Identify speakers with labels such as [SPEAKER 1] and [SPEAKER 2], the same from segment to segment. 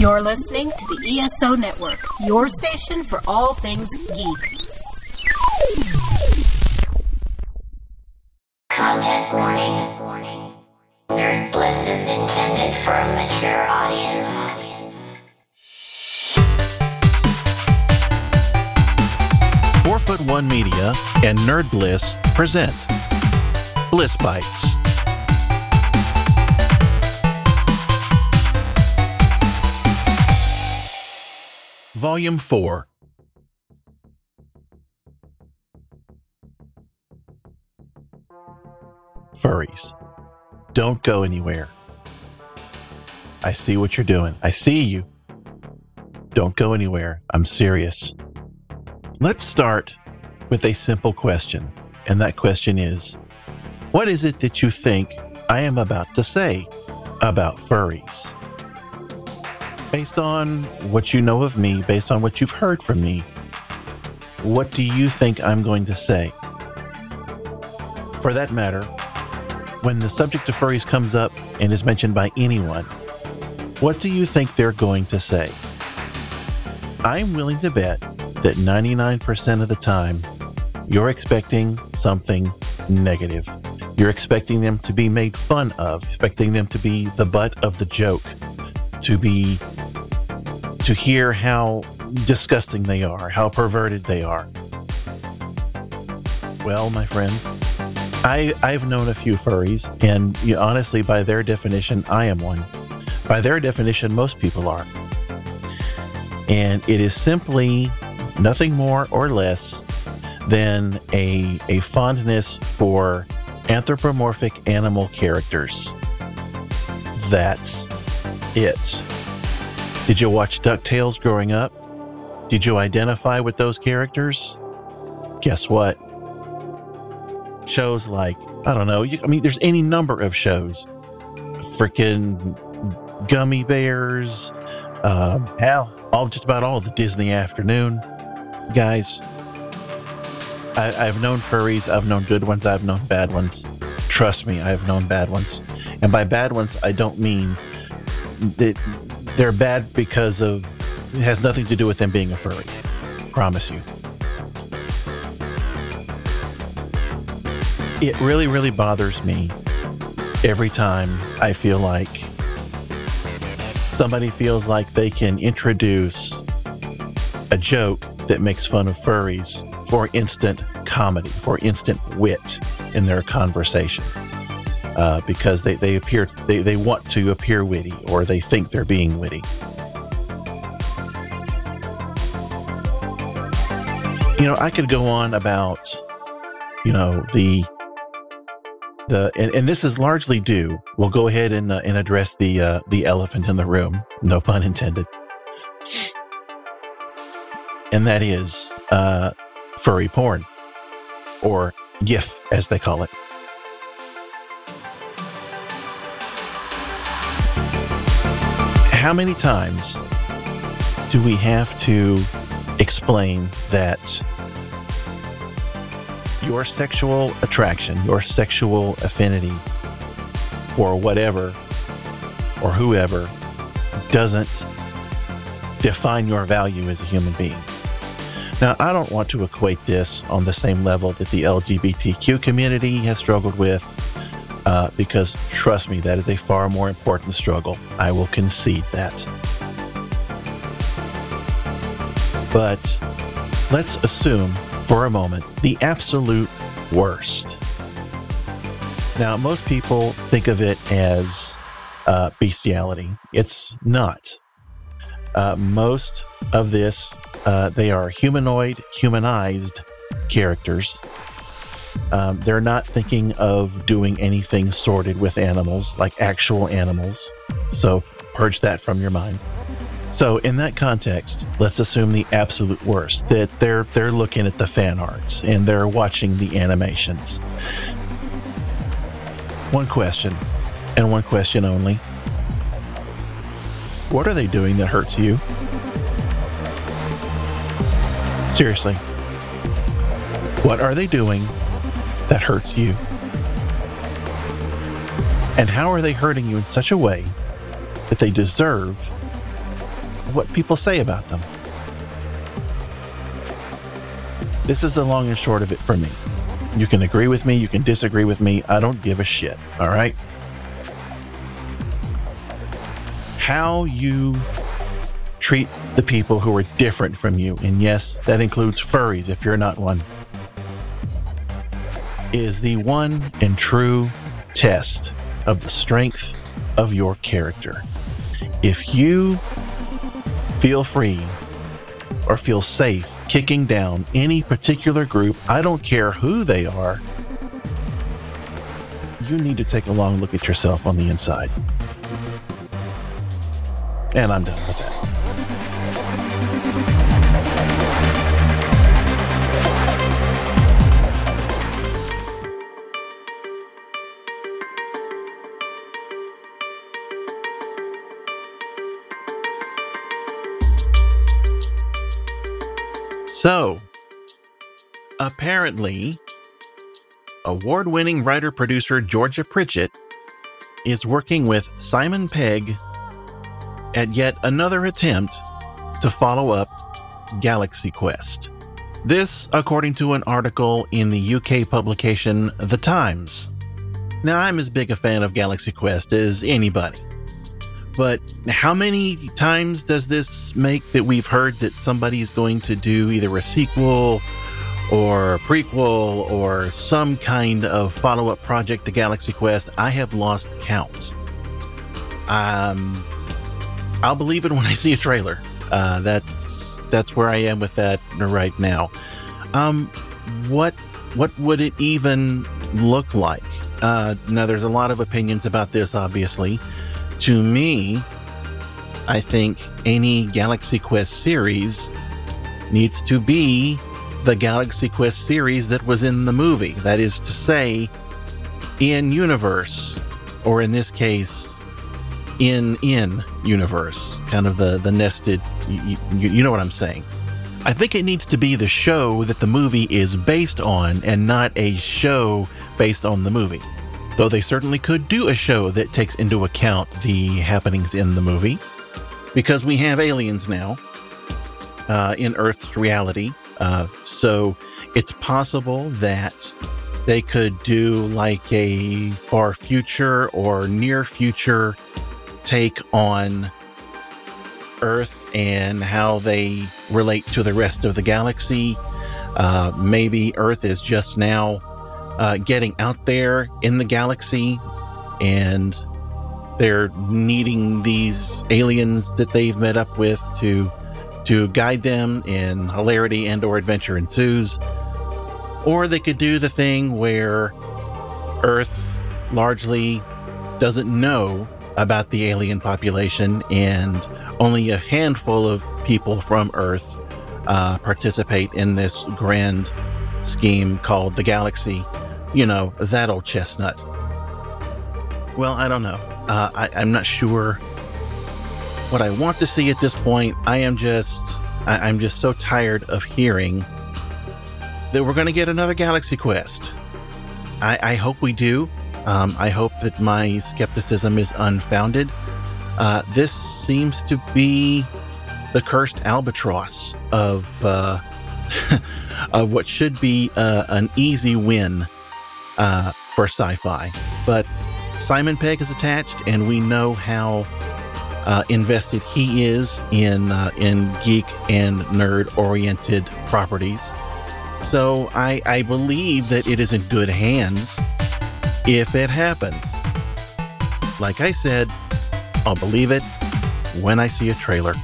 [SPEAKER 1] You're listening to the ESO Network, your station for all things geek.
[SPEAKER 2] Content warning. Nerd Bliss is intended for a mature audience.
[SPEAKER 3] 4'1" Media and Nerd Bliss present Bliss Bites. Volume 4. Furries, don't go anywhere. I see what you're doing. I see you. Don't go anywhere. I'm serious. Let's start with a simple question, and that question is, what is it that you think I am about to say about furries? Based on what you know of me, based on what you've heard from me, what do you think I'm going to say? For that matter, when the subject of furries comes up and is mentioned by anyone, what do you think they're going to say? I'm willing to bet that 99% of the time, you're expecting something negative. You're expecting them to be made fun of, expecting them to be the butt of the joke, to hear how disgusting they are, how perverted they are. Well, my friend, I've known a few furries, and honestly, by their definition, I am one. By their definition, most people are. And it is simply nothing more or less than a fondness for anthropomorphic animal characters. That's it. Did you watch DuckTales growing up? Did you identify with those characters? Guess what? Shows like, I don't know, there's any number of shows. Freaking Gummy Bears, just about all of the Disney Afternoon. Guys, I've known furries, I've known good ones, I've known bad ones. Trust me, I've known bad ones. And by bad ones, I don't mean that they're bad because it has nothing to do with them being a furry. Promise you. It really, really bothers me every time I feel like somebody feels like they can introduce a joke that makes fun of furries for instant comedy, for instant wit in their conversation. Because they want to appear witty, or they think they're being witty. I could go on about, and this is largely due. We'll go ahead and address the elephant in the room, no pun intended, and that is furry porn, or GIF as they call it. How many times do we have to explain that your sexual attraction, your sexual affinity for whatever or whoever doesn't define your value as a human being? Now, I don't want to equate this on the same level that the LGBTQ community has struggled with, because trust me, that is a far more important struggle. I will concede that. But let's assume for a moment the absolute worst. Now, most people think of it as bestiality. It's not. Most of this, they are humanized characters. They're not thinking of doing anything sordid with animals, like actual animals. So purge that from your mind. So in that context, let's assume the absolute worst, that they're looking at the fan arts and they're watching the animations. One question, and one question only. What are they doing that hurts you? Seriously. What are they doing that hurts you? And how are they hurting you in such a way that they deserve what people say about them. This is the long and short of it for me. You can agree with me, you can disagree with me, I don't give a shit, all right? How you treat the people who are different from you, and yes, that includes furries if you're not one, is the one and true test of the strength of your character. If you feel free or feel safe kicking down any particular group, I don't care who they are, you need to take a long look at yourself on the inside. And I'm done with that. So, apparently, award-winning writer-producer Georgia Pritchett is working with Simon Pegg at yet another attempt to follow up Galaxy Quest. This, according to an article in the UK publication The Times. Now, I'm as big a fan of Galaxy Quest as anybody. But how many times does this make that we've heard that somebody's going to do either a sequel or a prequel or some kind of follow-up project to Galaxy Quest? I have lost count. I'll believe it when I see a trailer. That's where I am with that right now. What would it even look like? Now, there's a lot of opinions about this, obviously. To me, I think any Galaxy Quest series needs to be the Galaxy Quest series that was in the movie. That is to say, in universe, or in this case, in universe, kind of the nested, you know what I'm saying. I think it needs to be the show that the movie is based on and not a show based on the movie. Though they certainly could do a show that takes into account the happenings in the movie, because we have aliens now in Earth's reality. So it's possible that they could do like a far future or near future take on Earth and how they relate to the rest of the galaxy. Maybe Earth is just now getting out there in the galaxy, and they're needing these aliens that they've met up with to guide them, and hilarity and or adventure ensues. Or they could do the thing where Earth largely doesn't know about the alien population, and only a handful of people from Earth participate in this grand scheme called the galaxy. You know, that old chestnut. Well, I don't know. I'm not sure what I want to see at this point. I'm just so tired of hearing that we're going to get another Galaxy Quest. I hope we do. I hope that my skepticism is unfounded. This seems to be the cursed albatross of of what should be an easy win for sci-fi. But Simon Pegg is attached, and we know how invested he is in geek and nerd-oriented properties. So I believe that it is in good hands if it happens. Like I said, I'll believe it when I see a trailer.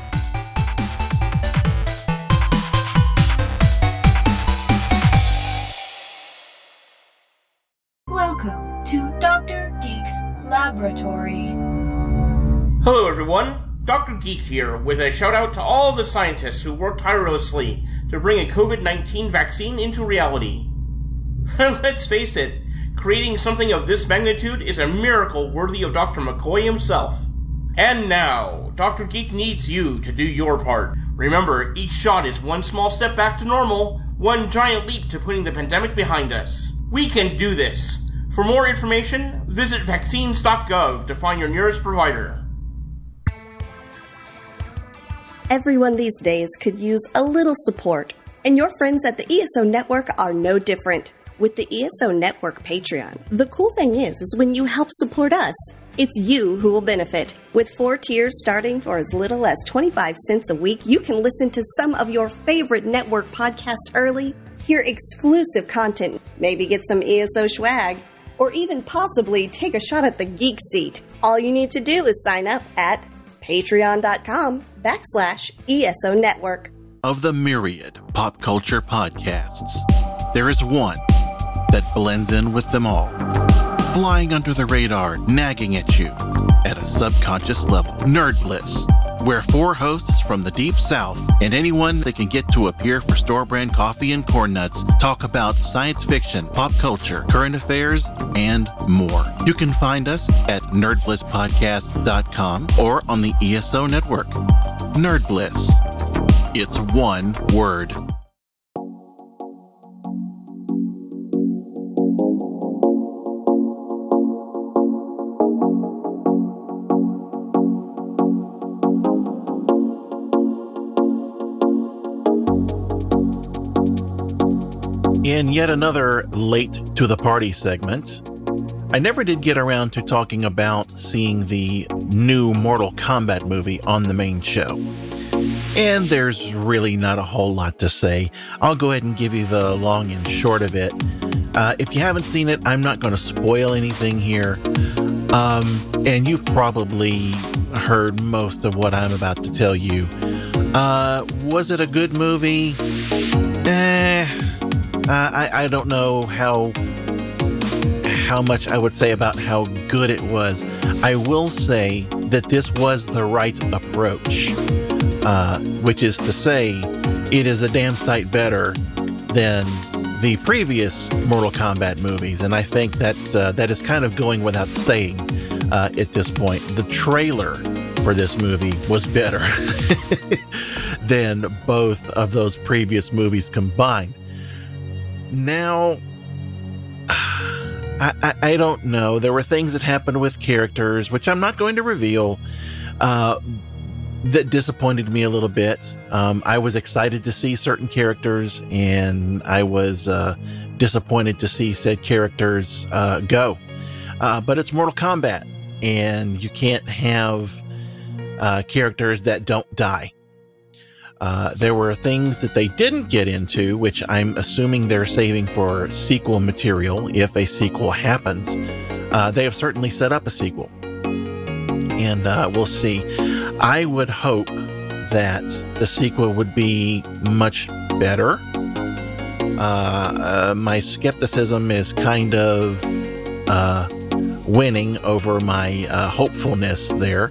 [SPEAKER 4] Welcome to Dr. Geek's Laboratory.
[SPEAKER 5] Hello everyone, Dr. Geek here with a shout out to all the scientists who worked tirelessly to bring a COVID-19 vaccine into reality. Let's face it, creating something of this magnitude is a miracle worthy of Dr. McCoy himself. And now, Dr. Geek needs you to do your part. Remember, each shot is one small step back to normal, one giant leap to putting the pandemic behind us. We can do this. For more information, visit vaccines.gov to find your nearest provider.
[SPEAKER 6] Everyone these days could use a little support, and your friends at the ESO Network are no different. With the ESO Network Patreon, the cool thing is when you help support us, it's you who will benefit. With 4 tiers starting for as little as 25 cents a week, you can listen to some of your favorite network podcasts early, hear exclusive content, maybe get some ESO swag, or even possibly take a shot at the geek seat. All you need to do is sign up at patreon.com/ESO Network.
[SPEAKER 3] Of the myriad pop culture podcasts, there is one that blends in with them all, flying under the radar, nagging at you at a subconscious level. Nerd Bliss, where 4 hosts from the Deep South and anyone that can get to appear for store brand coffee and corn nuts talk about science fiction, pop culture, current affairs, and more. You can find us at nerdblisspodcast.com or on the ESO Network. Nerd Bliss. It's one word. In yet another late to the party segment, I never did get around to talking about seeing the new Mortal Kombat movie on the main show. And there's really not a whole lot to say. I'll go ahead and give you the long and short of it. If you haven't seen it, I'm not going to spoil anything here. And you've probably heard most of what I'm about to tell you. Was it a good movie? I don't know how much I would say about how good it was. I will say that this was the right approach, which is to say, it is a damn sight better than the previous Mortal Kombat movies, and I think that that is kind of going without saying at this point. The trailer for this movie was better than both of those previous movies combined. Now, I don't know. There were things that happened with characters, which I'm not going to reveal, that disappointed me a little bit. I was excited to see certain characters, and I was disappointed to see said characters go. But it's Mortal Kombat, and you can't have characters that don't die. There were things that they didn't get into, which I'm assuming they're saving for sequel material if a sequel happens. They have certainly set up a sequel, and we'll see. I would hope that the sequel would be much better. My skepticism is kind of winning over my hopefulness there.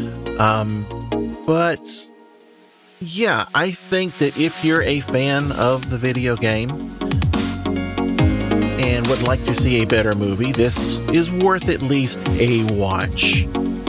[SPEAKER 3] But yeah, I think that if you're a fan of the video game and would like to see a better movie, this is worth at least a watch.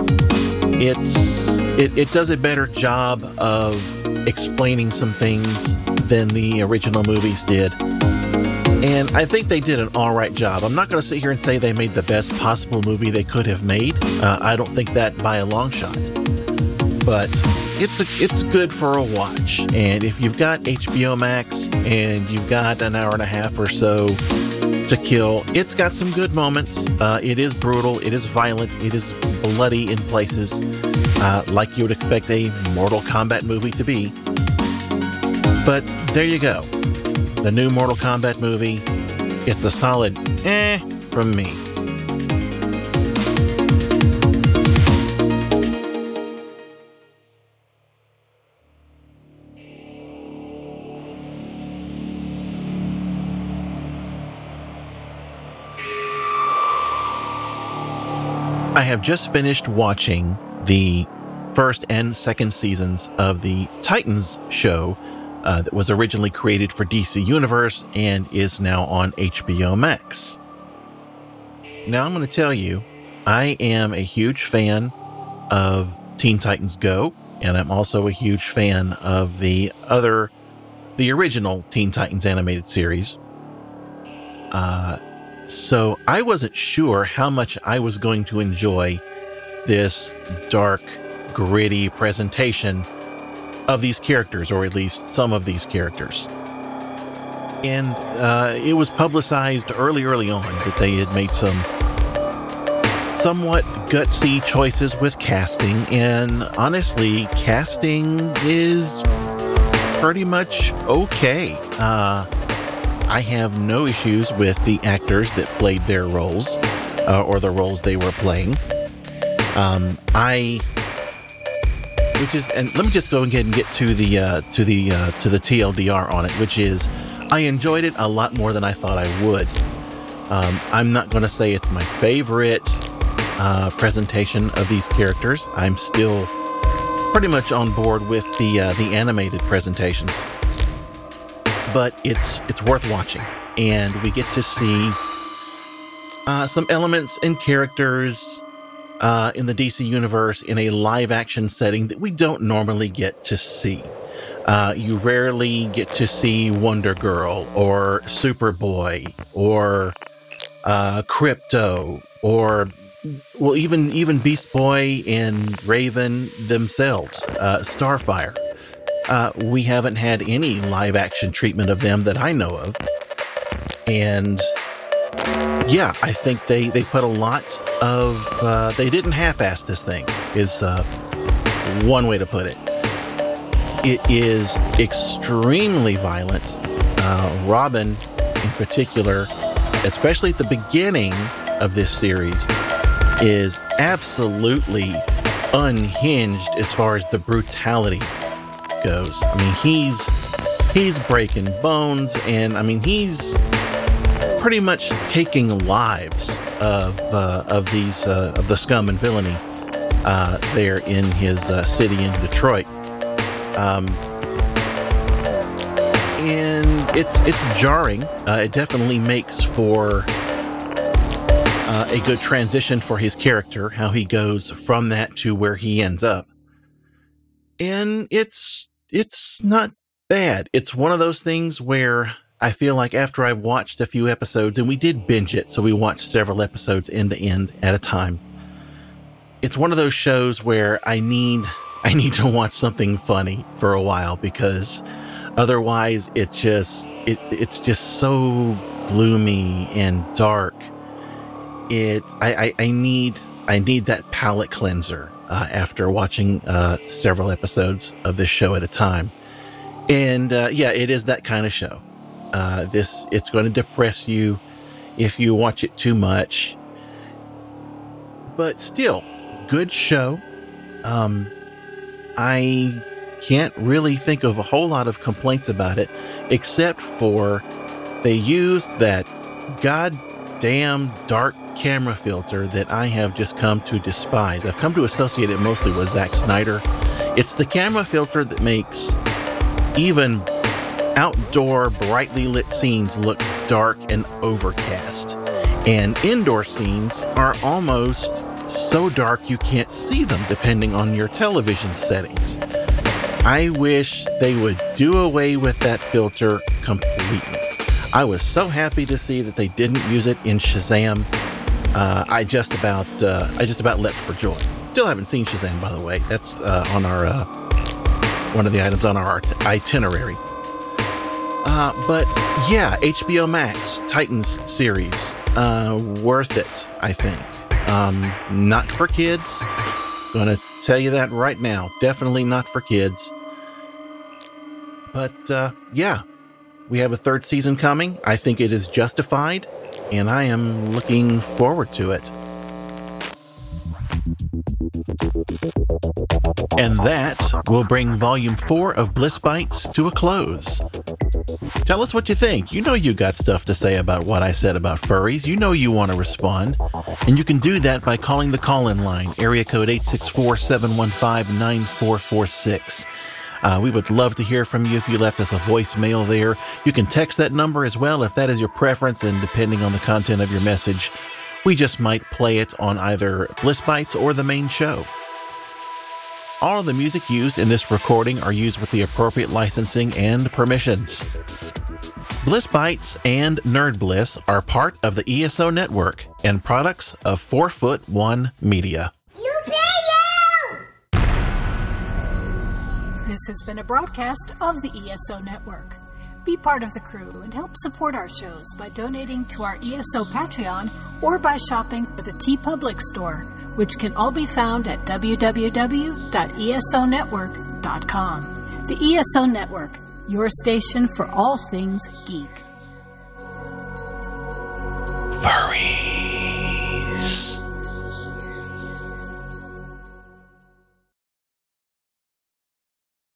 [SPEAKER 3] It does a better job of explaining some things than the original movies did. And I think they did an all right job. I'm not going to sit here and say they made the best possible movie they could have made. I don't think that by a long shot. But it's good for a watch. And if you've got HBO Max and you've got an hour and a half or so to kill, it's got some good moments. It is brutal. It is violent. It is bloody in places, like you would expect a Mortal Kombat movie to be. But there you go. The new Mortal Kombat movie. It's a solid from me. I have just finished watching the first and second seasons of the Titans show that was originally created for DC Universe and is now on HBO Max. Now I'm going to tell you, I am a huge fan of Teen Titans Go, and I'm also a huge fan of the original Teen Titans animated series. So I wasn't sure how much I was going to enjoy this dark, gritty presentation of these characters, or at least some of these characters. And it was publicized early on that they had made some somewhat gutsy choices with casting, and honestly, casting is pretty much okay. I have no issues with the actors that played their roles, or the roles they were playing. And let me just go ahead and get to the TLDR on it, which is I enjoyed it a lot more than I thought I would. I'm not going to say it's my favorite presentation of these characters. I'm still pretty much on board with the animated presentations, but it's worth watching, and we get to see some elements and characters in the DC universe in a live action setting that we don't normally get to see. You rarely get to see Wonder Girl or Superboy or Crypto, or well, even Beast Boy and Raven themselves, Starfire. We haven't had any live action treatment of them that I know of. And yeah, I think they put a lot of, they didn't half-ass this thing, is one way to put it. It is extremely violent. Robin, in particular, especially at the beginning of this series, is absolutely unhinged as far as the brutality goes. I mean, he's breaking bones, and I mean, he's pretty much taking lives of the scum and villainy there in his city in Detroit. And it's jarring. It definitely makes for a good transition for his character, how he goes from that to where he ends up. And it's not bad. It's one of those things where I feel like after I've watched a few episodes, and we did binge it, so we watched several episodes end to end at a time. It's one of those shows where I need to watch something funny for a while, because otherwise it's just so gloomy and dark. I need that palate cleanser after watching several episodes of this show at a time. And yeah, it is that kind of show. It's going to depress you if you watch it too much, but still, good show. I can't really think of a whole lot of complaints about it, except for they used that goddamn dark camera filter that I have just come to despise. I've come to associate it mostly with Zack Snyder. It's the camera filter that makes even outdoor brightly lit scenes look dark and overcast, and indoor scenes are almost so dark you can't see them depending on your television settings. I wish they would do away with that filter completely. I was so happy to see that they didn't use it in Shazam. I just about leapt for joy. Still haven't seen Shazam, by the way. That's on our one of the items on our itinerary. But yeah, HBO Max, Titans series, worth it, I think. Not for kids. Gonna tell you that right now. Definitely not for kids. But yeah, we have a third season coming. I think it is justified, and I am looking forward to it. And that will bring Volume 4 of Bliss Bites to a close. Tell us what you think. You know you got stuff to say about what I said about furries. You know you want to respond. And you can do that by calling the call-in line, area code 864-715-9446. We would love to hear from you if you left us a voicemail there. You can text that number as well if that is your preference, and depending on the content of your message, we just might play it on either Bliss Bites or the main show. All of the music used in this recording are used with the appropriate licensing and permissions. Bliss Bites and Nerd Bliss are part of the ESO network and products of 4'1" Media.
[SPEAKER 1] This has been a broadcast of the ESO Network. Be part of the crew and help support our shows by donating to our ESO Patreon or by shopping at the TeePublic store, which can all be found at www.esonetwork.com. The ESO Network, your station for all things geek.